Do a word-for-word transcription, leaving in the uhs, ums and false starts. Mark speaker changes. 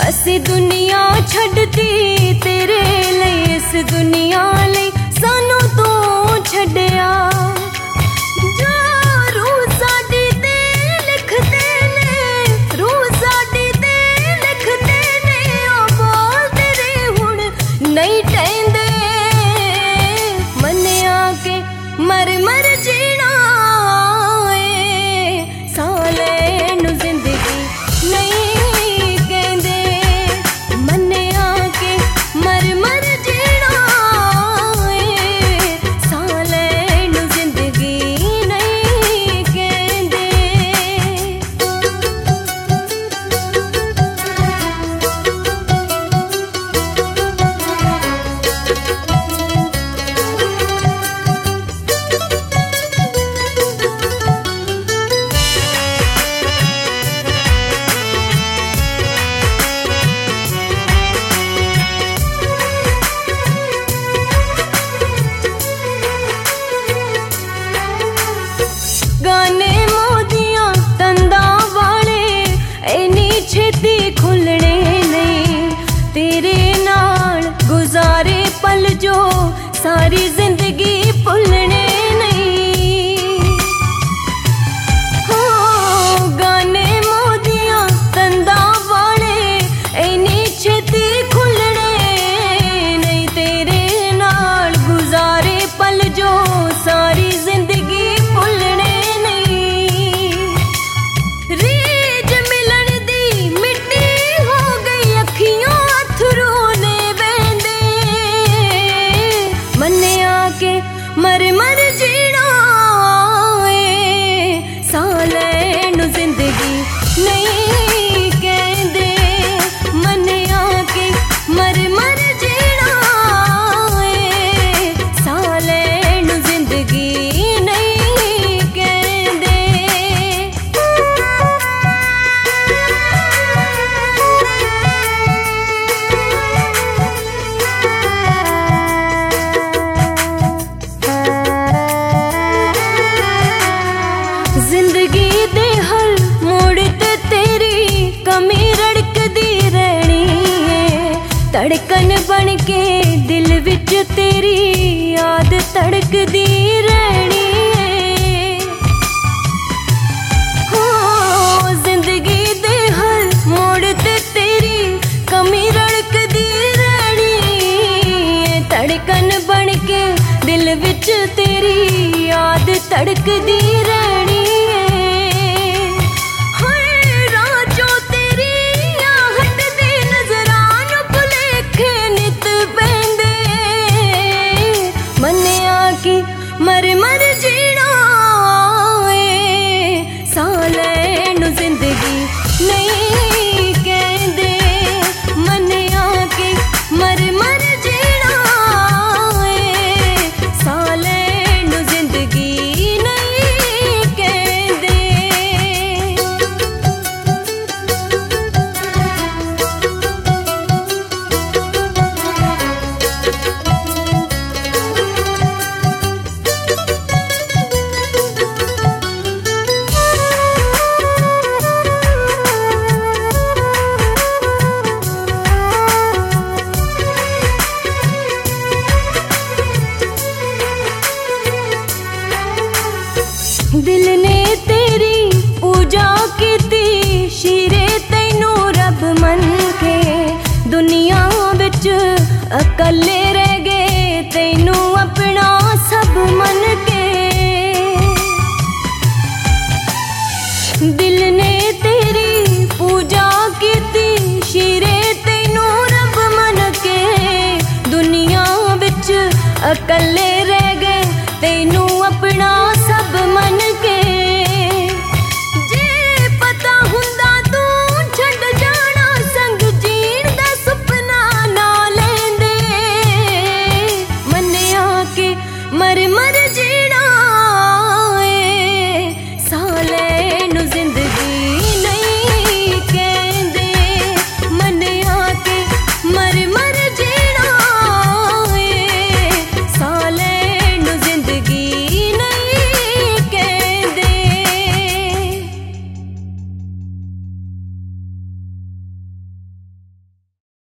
Speaker 1: असी दुनिया छड्डती तेरे लिए, इस दुनिया लिए सानू तू छड्डिया। जो रूह साडी ते लिखते ने, रूह साडी ते लिखते ने, ओ बोल तेरे हुण नहीं टहंदे। मन्निया के मर मर जीना गाने मोदियां तंदा वाले इन्नी छेती खुलने नहीं। तेरे नाल गुजारे पल जो सारी जिंदगी भुलने नहीं। हो गाने मोदियां तंदा वाले इन्नी छेती खुलने नहीं। तेरे नाल गुजारे पल जो सारी जिंदगी मर मर जीना सा लैनू जिंदगी नहीं कहंदे। मन्निया के मर मर जीना सा लैनू जिंदगी नहीं कहंदे। जिंदगी दे हर मोड़ ते तेरी कमी रड़कदी रहनी है। धड़कन बन के दिल विच तेरी याद धड़कदी रहनी है। हो जिंदगी दे हर मोड़ ते तेरी कमी रड़कदी रहनी है। धड़कन बन के दिल विच तेरी याद धड़कदी रहनी। मर मर जीना सा लैनू जिंदगी नहीं कहंदे। मन्निया के मर मर जीना सा लैनू जिंदगी नहीं कहंदे। दिल ने तेरी पूजा कीती शीरे तैनू रब मन के। दुनिया बिच अकले